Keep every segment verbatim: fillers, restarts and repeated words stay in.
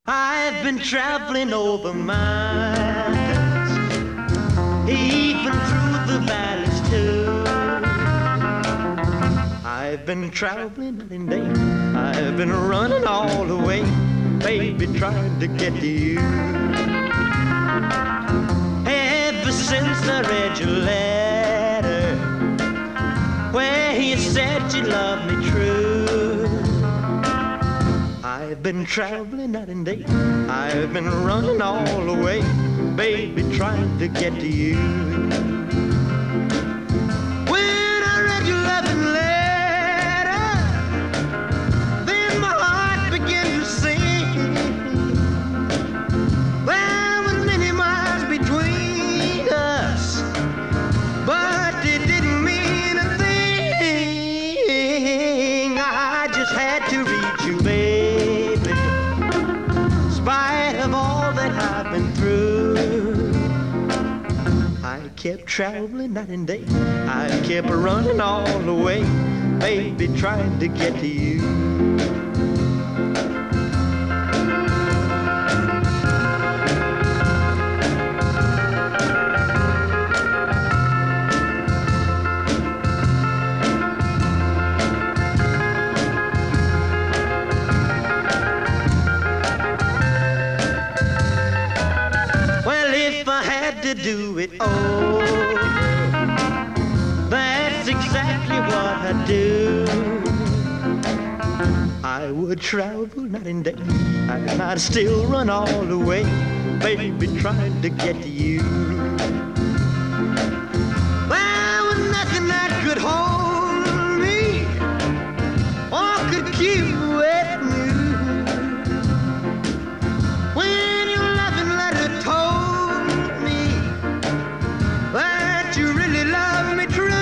I've been traveling over mountains, even through the valleys too. I've been traveling night and day. I've been running all the way, baby, trying to get to you. Ever since I read your letter, where you said you loved me true, I've been traveling night and day. I've been running all the way, baby, trying to get to you. When I read your loving letter, then my heart began to sing. There were many miles between us, but it didn't mean a thing. I just had to reach you, baby. Spite of all that I've been through, I kept traveling night and day. I kept running all the way, baby, trying to get to you. To do it over, that's exactly what I do. I would travel night and day, and I'd still run all the way, baby, trying to get to you. There was nothing that could hold me or could keep with me. When your loving letter told that you really love me true,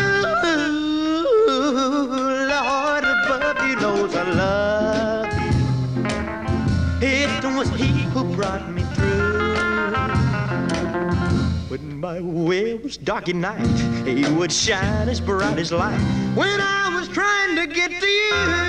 Lord above, you knows I love you. It was He who brought me through. When my way was dark at night, He would shine as bright as light when I was trying to get to you.